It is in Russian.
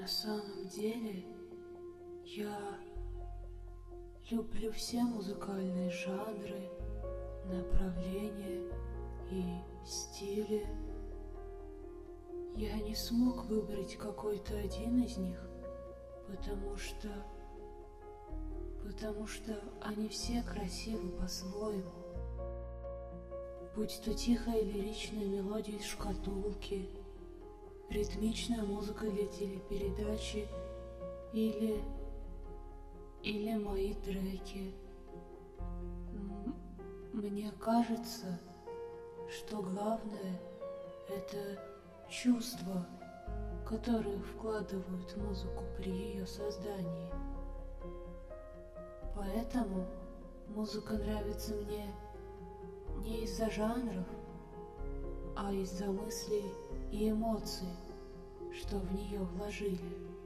На самом деле, я люблю все музыкальные жанры, направления и стили. Я не смог выбрать какой-то один из них, потому что они все красивы по-своему. Будь то тихая лиричная мелодия из шкатулки, ритмичная музыка для телепередачи или мои треки. Мне кажется, что главное — это чувства, которые вкладывают в музыку при ее создании. Поэтому музыка нравится мне не из-за жанров, а из-за мыслей и эмоций, что в нее вложили.